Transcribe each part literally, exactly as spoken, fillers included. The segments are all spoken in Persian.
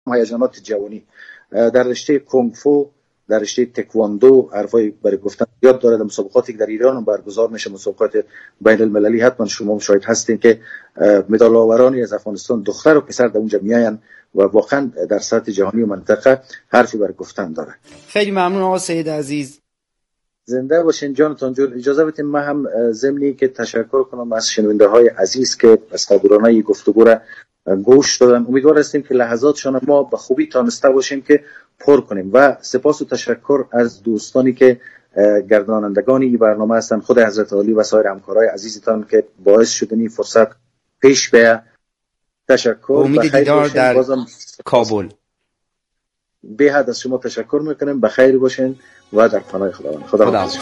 هیجانات جوانی. در رشته کنگ فو، در رشته تکواندو حرفای برای گفتن یاد داره. در مسابقاتی که در ایران برگزار میشه، مسابقات بین المللی، حتما شما شاهد هستین که مدال آورانی از افغانستان دختر و پسر در اونجا میاین و واقعا در سطح جهانی و منطقه حرفی برای گفتن داره. خیلی ممنون آقا سید عزیز. زنده باشین جانتان جون. اجازه بدین من هم ضمنی که تشکر کنم از شنونده های عزیز که از صبورانه گفتگو را گوش دادن. امیدوار هستیم که لحظاتشان ما به خوبی تانسته باشیم که پر کنیم و سپاس و تشکر از دوستانی که گردانندگان این برنامه هستن، خود حضرت عالی و سایر همکارای عزیزتان که باعث شدن این فرصت پیش بیاد. تشکر. امید دیدار در کابل. به حد از شما تشکر میکنیم. بخیر باشین و در پناه خداوند. خدا حافظ.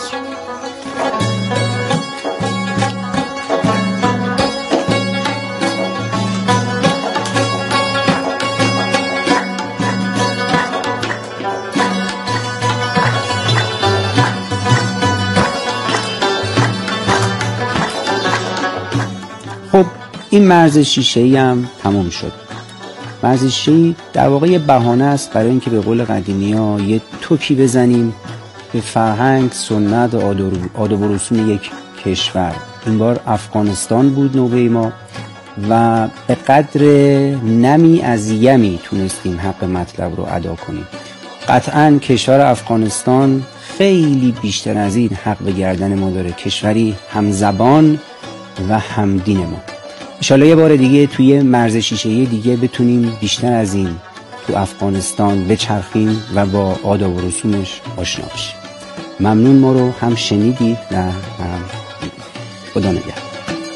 خب این مرز شیشه‌ای هم تموم شد. مرز شیشه‌ای در واقع یه بهانه است برای اینکه به قول قدیمی‌ها یه توکی بزنیم به فرهنگ، سنت و آداب و رسوم یک کشور. این بار افغانستان بود نوبه ما و به قدر نمی از یمی تونستیم حق مطلب رو ادا کنیم. قطعاً کشور افغانستان خیلی بیشتر از این حق به گردن ما داره. کشوری همزبان و همدین ما. انشالله یه بار دیگه توی مرز شیشه‌ای دیگه بتونیم بیشتر از این تو افغانستان بچرخیم و با آداب و رسومش آشنا بشیم. ممنون ما رو هم شنیدید و هم دیدید. خدا نگهدار.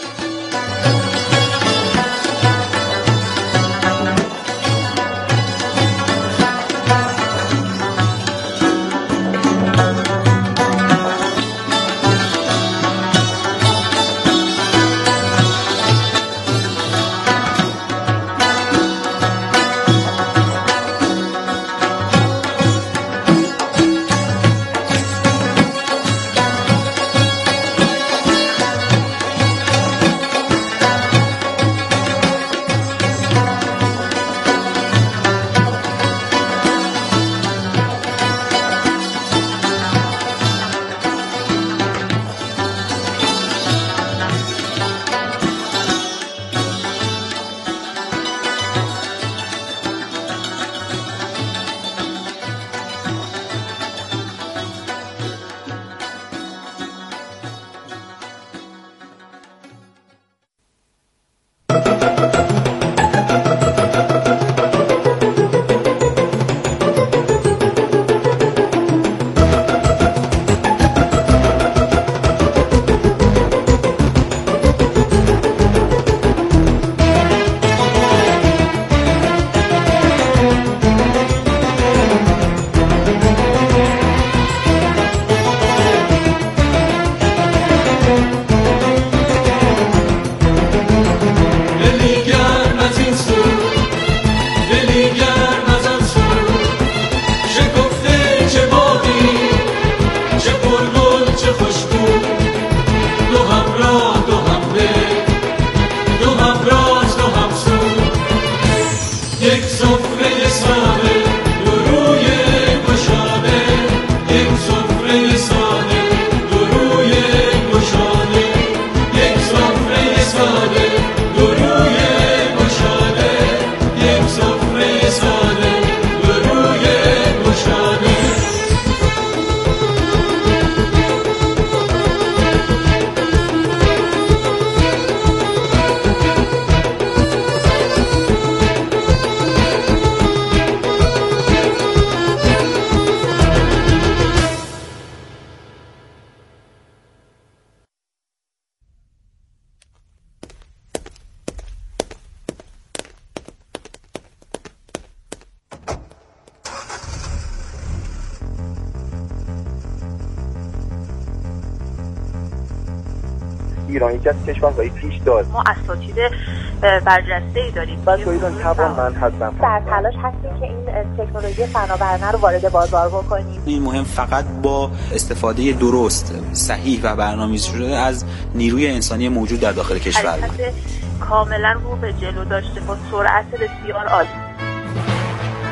ایران یکی از کشورهای پیش داد. ما اساتید برجسته‌ای داریم. بچه‌ها ایران توان من هستم. در تلاش هستیم که این تکنولوژی فناورانه رو وارد بازار بکنیم. این مهم فقط با استفاده درست، صحیح و برنامه‌ریزی شده از نیروی انسانی موجود در داخل کشور بود. کاملا رو به جلو داشته با سرعت بسیار عالی.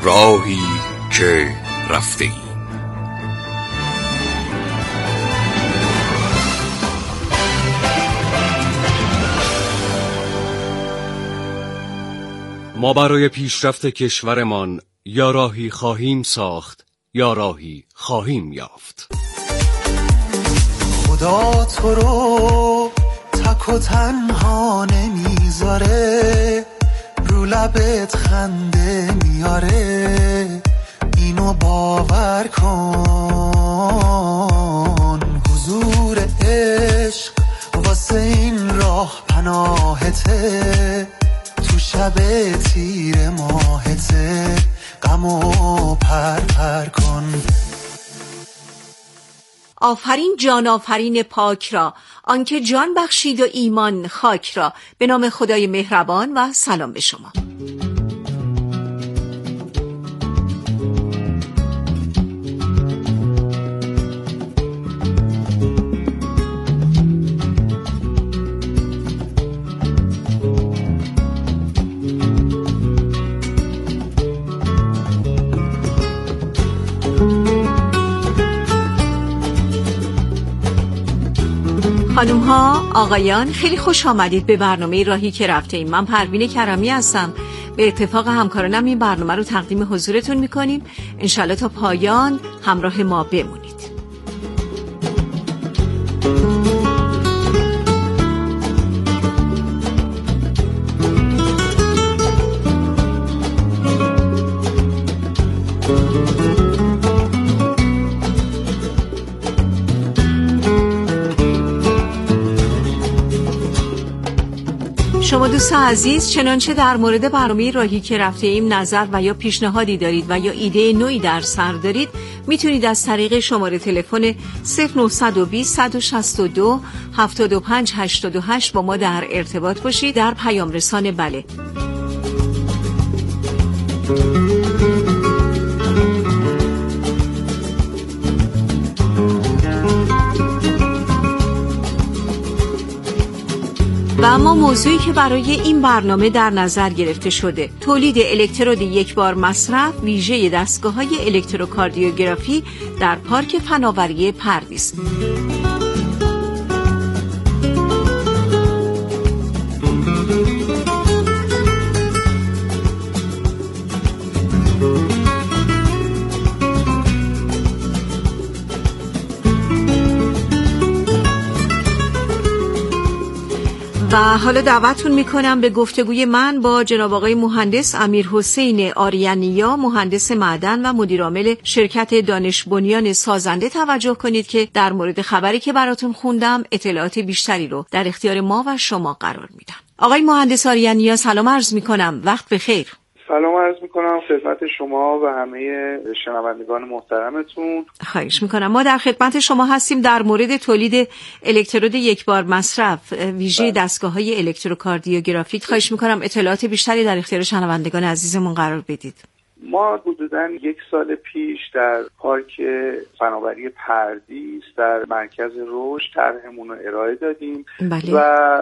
راهی که رفته ایم. ما برای پیشرفت کشورمان یا راهی خواهیم ساخت یا راهی خواهیم یافت. خدا تو رو تک و تنها نمیذاره، رو لبت خنده میاره، اینو باور کن. حضور عشق واسه این راه پناهته، تو شب تیر ماهته غمو پر پر کن. آفرین جان آفرین پاک را، آنکه جان بخشید و ایمان خاک را. به نام خدای مهربان و سلام به شما. خانم ها، آقایان، خیلی خوش آمدید به برنامه راهی که رفته ایم. من پروین کرمی هستم. به اتفاق همکارانم این برنامه رو تقدیم حضورتون میکنیم. انشالله تا پایان همراه ما بمونید. شما دوست عزیز، چنانچه در مورد برنامه راهی که رفته ایم نظر و یا پیشنهادی دارید و یا ایده نوعی در سر دارید، میتونید از طریق شماره تلفن صفر نه دو صفر صد و شصت و دو هفتاد و پنج هشتاد و هشت با ما در ارتباط باشید. در پیام رسان بله. و اما موضوعی که برای این برنامه در نظر گرفته شده، تولید الکترود یک بار مصرف ویژه دستگاه‌های الکتروکاردیوگرافی در پارک فناوری پردیس. و حالا دعوتتون میکنم به گفتگوی من با جناب آقای مهندس امیرحسین آریانیا، مهندس معدن و مدیرعامل شرکت دانش بنیان سازنده توجه کنید که در مورد خبری که براتون خوندم اطلاعات بیشتری رو در اختیار ما و شما قرار میدن. آقای مهندس آریانیا، سلام عرض میکنم. وقت بخیر. سلام عرض میکنم خدمت شما و همه شنوندگان محترمتون. خواهش میکنم. ما در خدمت شما هستیم در مورد تولید الکترود یک بار مصرف ویژه دستگاه‌های الکتروکاردیوگرافیک. خواهش میکنم اطلاعات بیشتری در اختیار شنوندگان عزیزمون قرار بدید. ما حدوداً یک سال پیش در پارک فناوری پردیس در مرکز رشد طرحمون رو ارائه دادیم. بله. و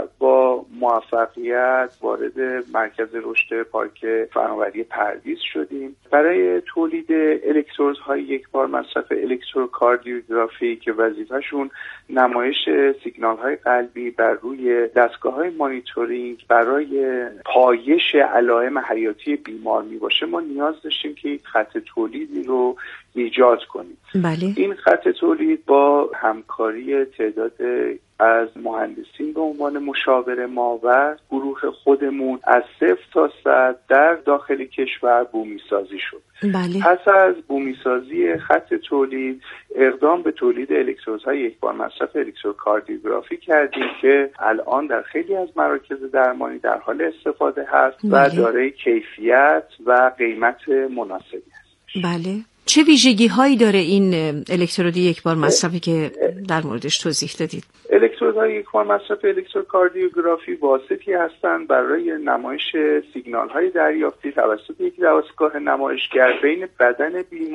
با موفقیت وارد مرکز رشد پارک فناوری پردیس شدیم. برای تولید الکترودهای یک بار مصرف الکتروکاردیوگرافی که وظیفه‌شون نمایش سیگنال‌های قلبی بر روی دستگاه‌های مانیتورینگ برای پایش علائم حیاتی بیمار میباشه، ما نیاز داشتیم که یک خط تولیدی رو ایجاد کنیم. بله. این خط تولید با همکاری تعداد از مهندسین به عنوان مشاور ما و گروه خودمون از صفر تا صد در داخل کشور بومی سازی شد. بله. پس از بومی سازی خط تولید اقدام به تولید الکترودهای یک بار مصرف الکتروکاردیوگرافی کردیم که الان در خیلی از مراکز درمانی در حال استفاده هست. بله. و دارای کیفیت و قیمت مناسبی هست. بله. چه ویژگی هایی داره این الکترود یک بار مصرفی که در موردش توضیح دادید؟ الکترودهای یک بار مصرف الکتروکاردیوگرافی واسطی هستند برای نمایش سیگنال های دریافتی توسط یک دستگاه نمایشگر بین بدن بیمار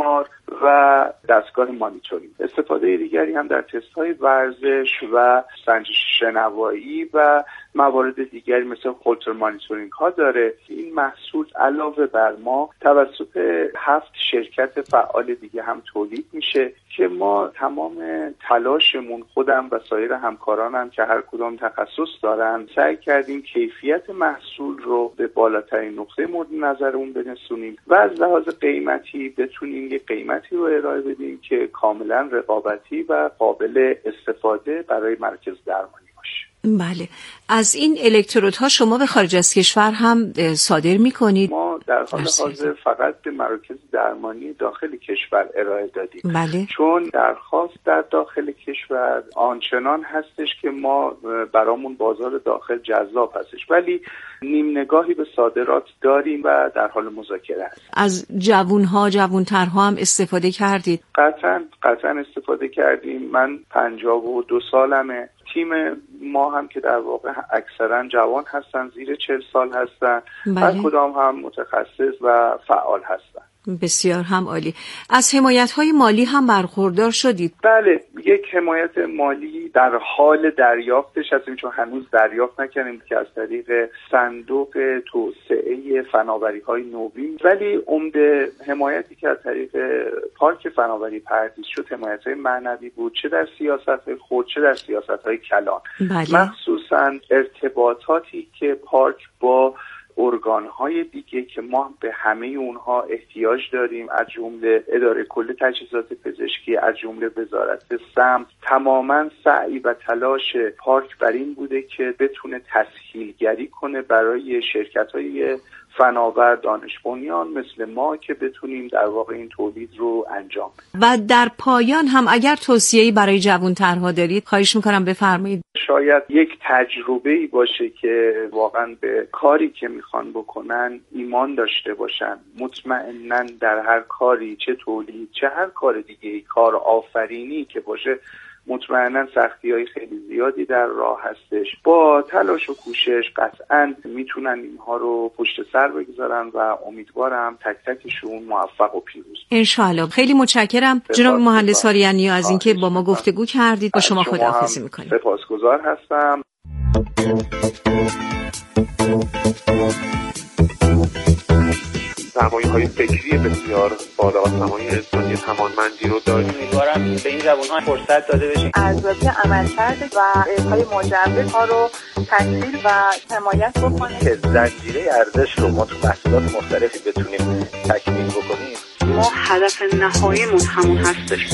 و دستگاه مانیتورینگ. استفاده دیگری هم در تست‌های ورزش و سنجش شنوایی و موارد دیگری مثل هولتر مانیتورینگ ها داره. این محصول علاوه بر ما توسط هفت شرکت فعال دیگه هم تولید میشه که ما تمام تلاشمون، خودم و سایر همکارانم که هر کدام تخصص دارن، سعی کردیم کیفیت محصول رو به بالاترین نقطه مورد نظرمون برسونیم و از لحاظ قیمتی بتونیم یه قیمتی رو ارائه بدیم که کاملا رقابتی و قابل استفاده برای مرکز درمانی باشه. بله. از این الکترودها شما به خارج از کشور هم صادر می‌کنید؟ ما در حال حاضر فقط به مراکز درمانی داخل کشور ارائه دادیم. بله. چون درخواست در داخل کشور آنچنان هستش که ما برامون بازار داخل جذاب هستش، ولی نیم نگاهی به صادرات داریم و در حال مذاکره هستیم. از جوانها جوانترها هم استفاده کردید؟ قطعاً قطعاً استفاده کردیم. من پنجاه و دو سالمه. تیم ما هم که در واقع اکثرا جوان هستن، زیر چهل سال هستن. بله. هر کدام هم متخصص و فعال هستن. بسیار هم عالی. از حمایت‌های مالی هم برخوردار شدید؟ بله، یک حمایت مالی در حال دریافتش هستیم، چون هنوز دریافت نکردیم که از طریق صندوق توسعه فناوری‌های نوین، ولی عمده حمایتی که از طریق پارک فناوری پردیس شد حمایت‌های معنوی بود، چه در سیاست خود چه در سیاست‌های کلان. بله. مخصوصاً ارتباطاتی که پارک با ارگان‌های دیگه که ما به همه اونها احتیاج داریم، از جمله اداره کل تجهیزات پزشکی، از جمله وزارت سمت، تماماً سعی و تلاش پارک بر این بوده که بتونه تسهیلگری کنه برای شرکت‌های فناور، دانش بنیان مثل ما که بتونیم در واقع این تولید رو انجام بدیم. و در پایان هم اگر توصیه‌ای برای جوان‌ترها دارید خواهش می‌کنم بفرمایید. شاید یک تجربه‌ای باشه که واقعاً به کاری که میخوان بکنن ایمان داشته باشن. مطمئناً در هر کاری، چه تولید چه هر کار دیگه، کار آفرینی که باشه، مطمئناً سختی‌های خیلی زیادی در راه هستش. با تلاش و کوشش قطعاً میتونن اینها رو پشت سر بگذارن و امیدوارم تک تکشون موفق و پیروز. انشالله. خیلی متشکرم جناب مهندس آریانیا از اینکه با ما گفتگو کردید. با شما خداحافظی می‌کنیم. سپاسگزار هستم. سرمایه‌های فکری بسیار بالا و سرمایه انسانی توانمندی رو داریم. امیدوارم به این جوان‌ها فرصت داده بشه. ارزیابی عملکرد و ارائه‌های مجوز ها رو تحلیل و حمایت بکنیم که زنجیره ارزش رو ما تو محصولات مختلفی بتونیم تکمیل بکنیم. ما هدف نهاییمون همون هستش.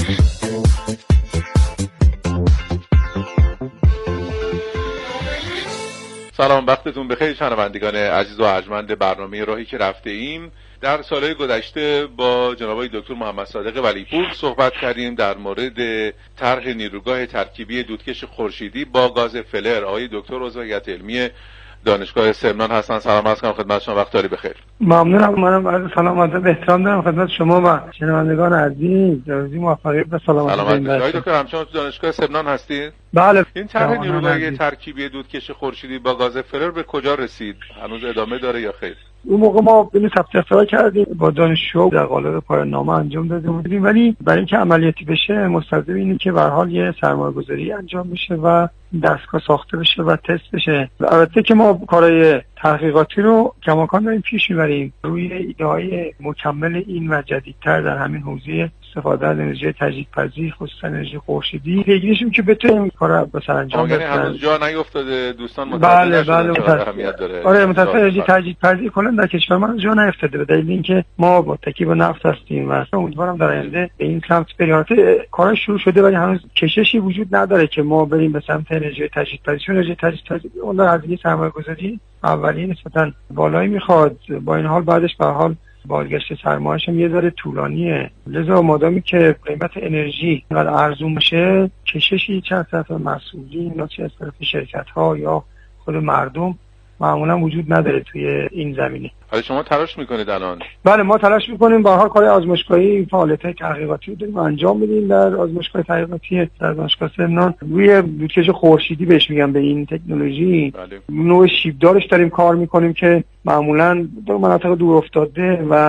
سلام، وقتتون بخیر شنوندگان عزیز و ارجمند برنامه راهی که رفته ایم. در سالهای گذشته با جناب آقای دکتر محمد صادق ولیپور صحبت کردیم در مورد طرح نیروگاه ترکیبی دودکش خورشیدی با گاز فلر. آقای دکتر عضو هیئت علمی دانشگاه سمنان هستن. سلام عرض کنم خدمت شما، وقت داری بخیر. ممنونم. منم عرض سلام و ادب احترام دارم خدمت شما و شنوندگان عزیز. روزی موفقیت و سلامتی. سلامت باشید. آقای دکتر همچنان تو دانشگاه سمنان هستید؟ بله. این طرح نیروگاه ترکیبی دودکش خورشیدی با گاز فلر به کجا رسید؟ هنوز ادامه داره یا خیر؟ اون موقع ما بین ثبت اختراع کردیم، با دانشجو در قالب پایان نامه انجام داده بودیم، ولی برای اینکه عملیاتی بشه مستلزم اینه که به هر حال یه سرمایه‌گذاری انجام بشه و دستگاه ساخته بشه و تست بشه. البته که ما کارهای تحقیقاتی رو کماکان داریم پیش میبریم روی ایده‌های مکمل این و جدیدتر در همین حوزه استفاده از انرژی تجدیدپذیر، خصوصا انرژی خورشیدی، پیگیریشیم که بتونیم کارا به سرانجام برسونیم. یعنی هنوز جا نیفتاده دوستان متوجه بله بله اهمیت داره. آره متأسفانه انرژی تجدیدپذیر کلا در کشور ما جا نیفتاده به دلیل اینکه ما متکی به نفت هستیم و امیدوارم در آینده به این سمت بریم. کارا شروع شده ولی هنوز کششی وجود نداره که ما بریم به سمت انرژی تجدیدپذیر. انرژی تجدیدپذیر اون در هزینه سرمایه‌گذاری اولیه نسبتاً بالایی میخواد، با این حال بعدش به حال بازگشت سرمایه‌اش هم یه ذره طولانیه. لذا مادامی که قیمت انرژی اینقدر ارزون بشه، کششی چه از طرف مسئولین یا چه از طرف شرکت‌ها یا خود مردم معمولا وجود نداره توی این زمینه. حالا شما تلاش میکنید الان؟ بله ما تلاش میکنیم. به هر حال کار آزمایشگاهی، فعالیت‌های تحقیقاتی رو داریم انجام میدیم در آزمایشگاه تحقیقاتی در دانشگاه سمنان روی دودکش خورشیدی بهش میگم به این تکنولوژی. بله. نوع شیبدارش داریم کار میکنیم که معمولا در مناطق دور افتاده و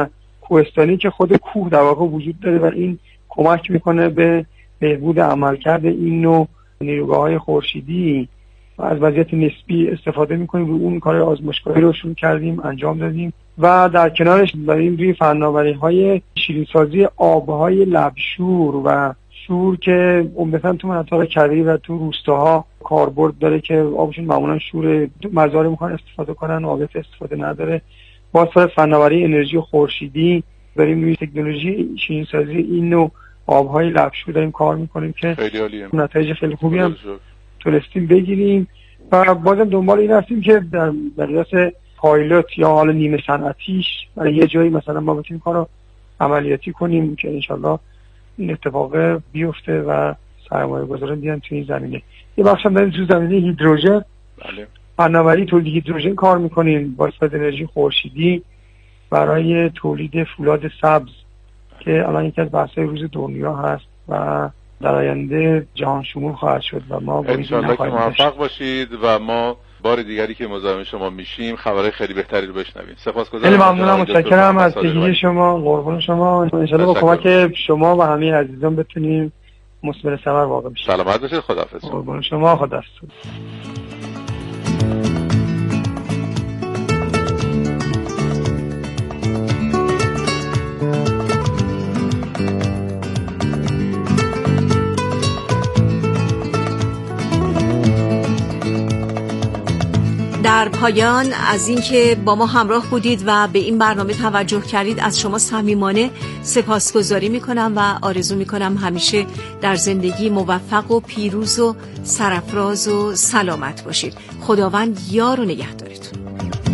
کوهستانی که خود کوه در واقع وجود داره و این کمک میکنه به بهبود عملکرد این نوع نیروگاه‌های خورشیدی و از وضعیت نسبی استفاده میکنیم. رو اون کار آزمایشگاهی رو شروع کردیم، انجام دادیم و در کنارش داریم روی فناوری‌های شیرین‌سازی آبهای لبشور و شور که عمدتاً تو مناطق کویری و تو روستاها کاربرد داره که آبشون معمولاً شور، مزارع میخوان استفاده کنن و آبیات استفاده نداره. با سر فناوری انرژی خورشیدی داریم روی تکنولوژی شیرین‌سازی این نوع آبهای لبشور داریم کار میکنیم که خیلی عالیه، نتایج خیلی خوبی هم تونستیم بگیریم و بازم دنبال این هستیم که در مقیاس پایلوت یا حالا نیمه صنعتیش برای یه جایی مثلا ما بتونیم کارو عملیاتی کنیم که انشالله این اتفاق بیفته و سرمایه گذاران بیان توی این زمینه. یه بخش هم داریم تو زمینه هیدروژن، بله، فناوری تولید هیدروژن کار میکنیم با استفاده انرژی خورشیدی برای تولید فولاد سبز که الان یکی از بحث‌های روز دنیا هست و در آینده جهان شمول خواهد شد و ما با انشالله که موفق باشید و ما بار دیگری که مزاحم شما میشیم خبرهای خیلی بهتری رو بشنویم. سپاسگزارم. خیلی ممنونم، متشکرم از پیگیری شما، قربان شما. انشالله با کمک شما و همه عزیزان بتونیم مثمر ثمر واقع بشیم. سلامت باشید، خداحافظ. قربان شما، خداحافظ. در پایان از اینکه با ما همراه بودید و به این برنامه توجه کردید از شما صمیمانه سپاسگزاری میکنم و آرزو میکنم همیشه در زندگی موفق و پیروز و سرفراز و سلامت باشید. خداوند یار و نگهدارتون.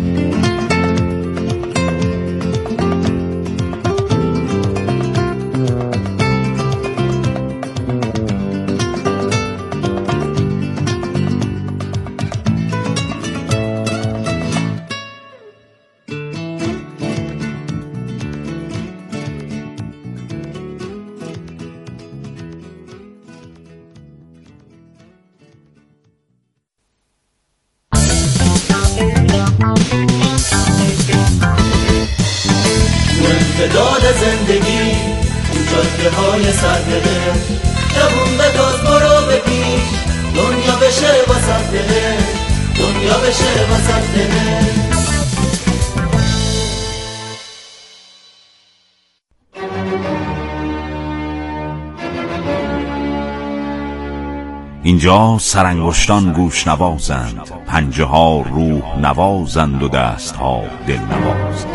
امتداد زندگی تو جاده های سرده جوون به تاز برو به پیش دنیا بشه واسد ده دنیا بشه واسد ده. اینجا سرانگشتان گوش نوازند، پنجه ها روح نوازند و دست ها دل نوازند.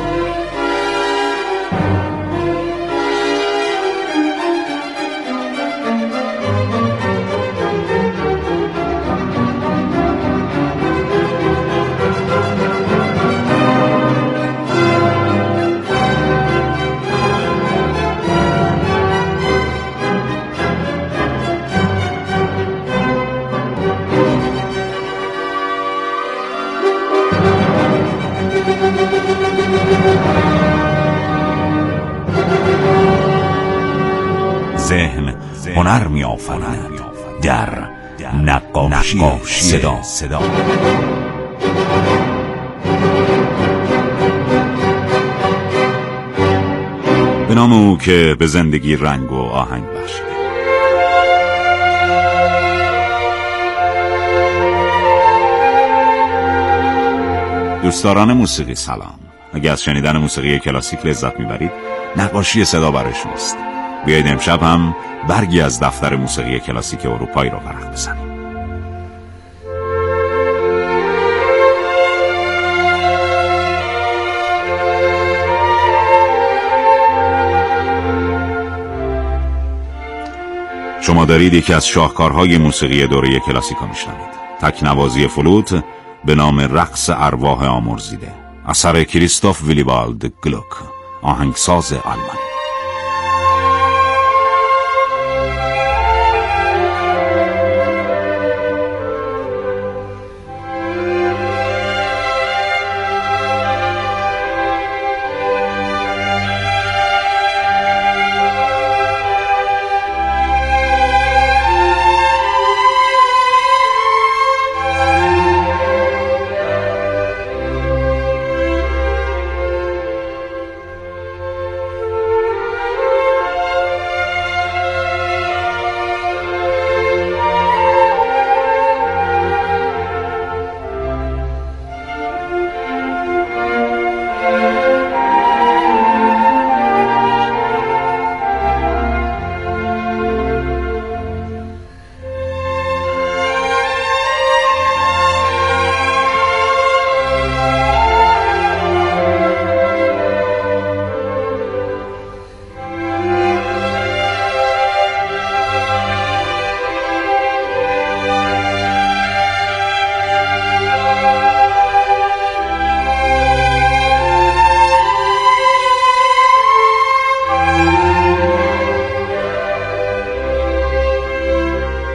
ذهن هنر می آفریند در نقاشی صدا. صدا به نام او که به زندگی رنگ و آهنگ بخشید. دوستداران موسیقی سلام. اگه از شنیدن موسیقی کلاسیک لذت میبرید، نقاشی صدا برای شماست. بیایید امشب هم برگی از دفتر موسیقی کلاسیک اروپایی رو ورق بزنیم. شما دارید یکی از شاهکارهای موسیقی دوره کلاسیکا میشنوید. تکنوازی فلوت به نام رقص ارواح آمرزیده، اثر کریستوف ویلیبالد گلوک، آهنگساز آلمانی.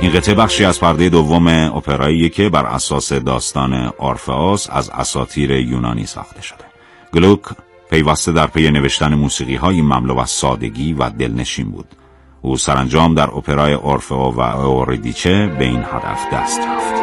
این قطعه بخشی از پرده دوم اپرایی که بر اساس داستان اورفئوس از اساطیر یونانی ساخته شده. گلوک پیوسته در پی نوشتن موسیقی‌های مملو از سادگی و دلنشین بود. او سرانجام در اپرای اورفئو و اوریدیچه به این هدف دست یافت.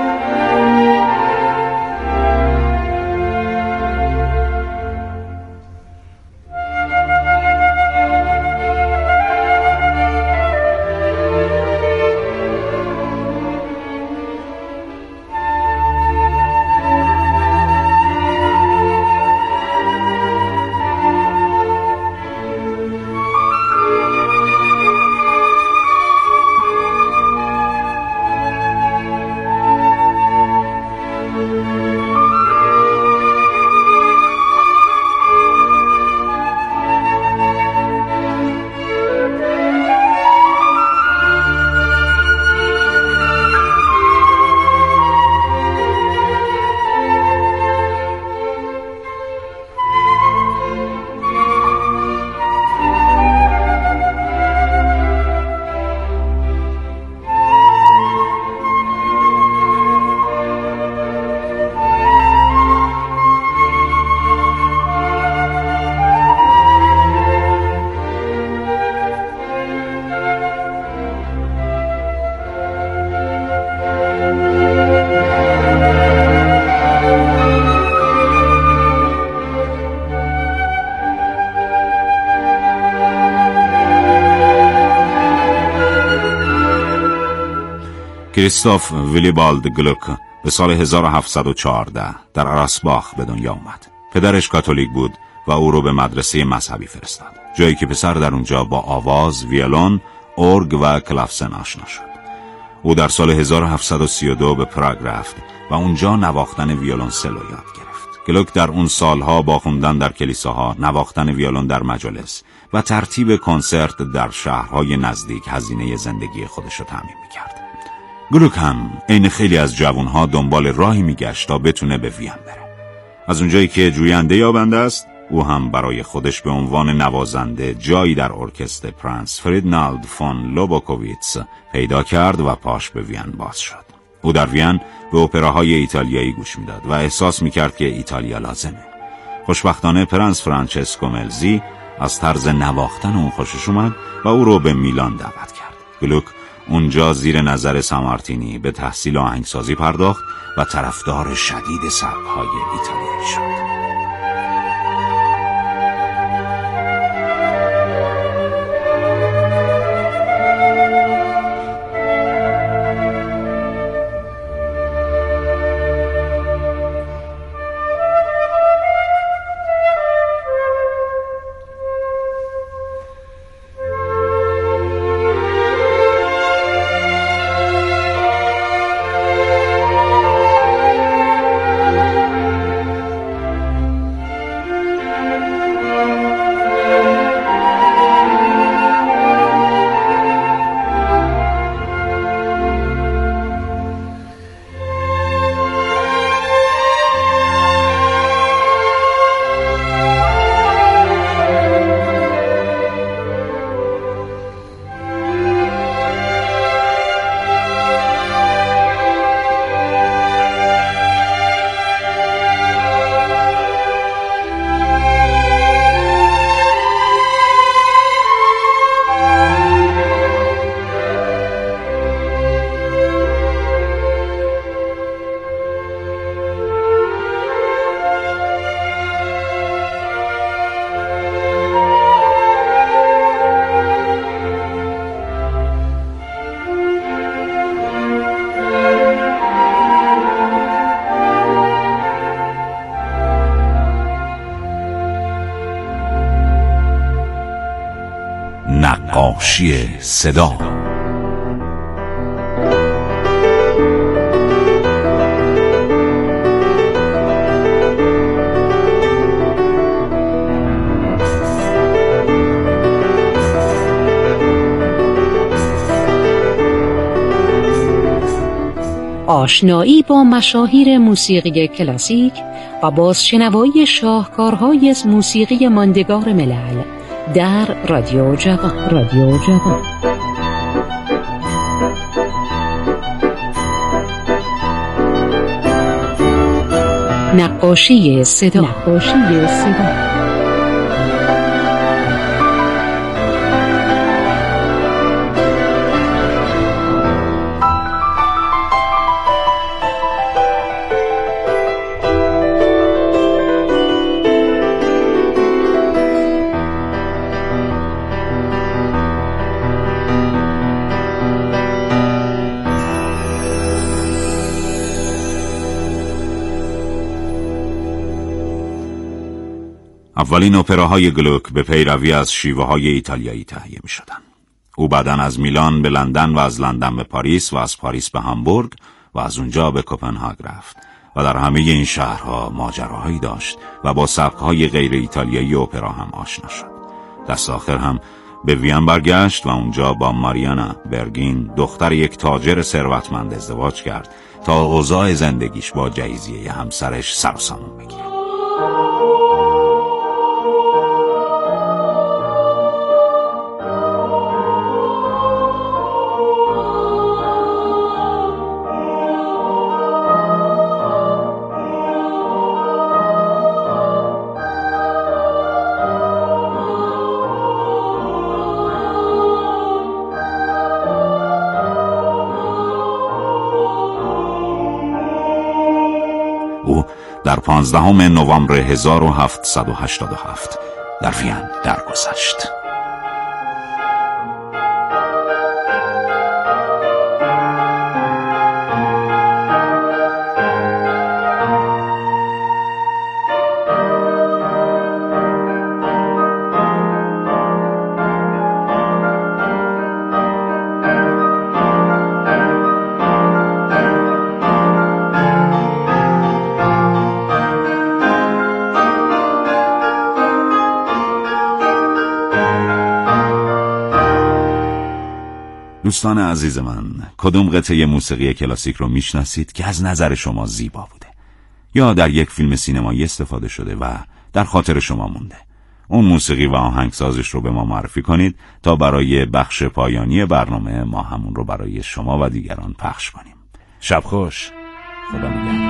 کریستوف ویلیبالد گلوک به سال هزار و هفتصد و چهارده در اراسباخ به دنیا آمد. پدرش کاتولیک بود و او رو به مدرسه مذهبی فرستاد، جایی که پسر در اونجا با آواز، ویولون، ارگ و کلافسن آشنا شد. او در سال هزار و هفتصد و سی و دو به پراگ رفت و اونجا نواختن ویولونسلو یاد گرفت. گلوک در اون سالها با خوندن در کلیساها، نواختن ویولون در مجالس و ترتیب کنسرت در شهرهای نزدیک هزینه زندگی خودش رو تامین می‌کرد. گلوک هم عین خیلی از جوانها دنبال راهی میگشت تا بتونه به وین بره. از اونجایی که جوینده یابنده است، او هم برای خودش به عنوان نوازنده جایی در ارکستر پرنس فریدنالد فون لوبوکوویتس پیدا کرد و پاش به وین باز شد. او در وین به اپراهای ایتالیایی گوش میداد و احساس میکرد که ایتالیا لازمه. خوشبختانه پرنس فرانچسکو ملزی از طرز نواختن اون خوشش اومد و او رو به میلان دعوت کرد. گلوک اونجا زیر نظر سامارتینی به تحصیل آهنگسازی پرداخت و طرفدار شدید سبک‌های ایتالیایی شد. نقاشی صدا. آشنایی با مشاهیر موسیقی کلاسیک و بازشنوایی شاهکارهای از موسیقی ماندگار ملل در رادیو جوان. رادیو جوان. نقاشی صدا. نقاشی صدا. اولین اپراهای گلوک به پیروی از شیوه‌های ایتالیایی تهیه می‌شدند. او بعداً از میلان به لندن و از لندن به پاریس و از پاریس به هامبورگ و از اونجا به کوپنهاگ رفت و در همه این شهرها ماجراهایی داشت و با سبک‌های غیر ایتالیایی اپرا هم آشنا شد. دست آخر هم به وین برگشت و اونجا با ماریانا برگین دختر یک تاجر ثروتمند ازدواج کرد تا اوضاع زندگیش با جهیزیه همسرش سر و سامون بگیره. در پانزدهم نوامبر هزار و هفتصد و هشتاد و هفت در وین درگذشت. دوستان عزیز من، کدوم قطعه موسیقی کلاسیک رو میشناسید که از نظر شما زیبا بوده یا در یک فیلم سینمایی استفاده شده و در خاطر شما مونده؟ اون موسیقی و آهنگسازش رو به ما معرفی کنید تا برای بخش پایانی برنامه ما همون رو برای شما و دیگران پخش کنیم. شب خوش. خدا نگهدار.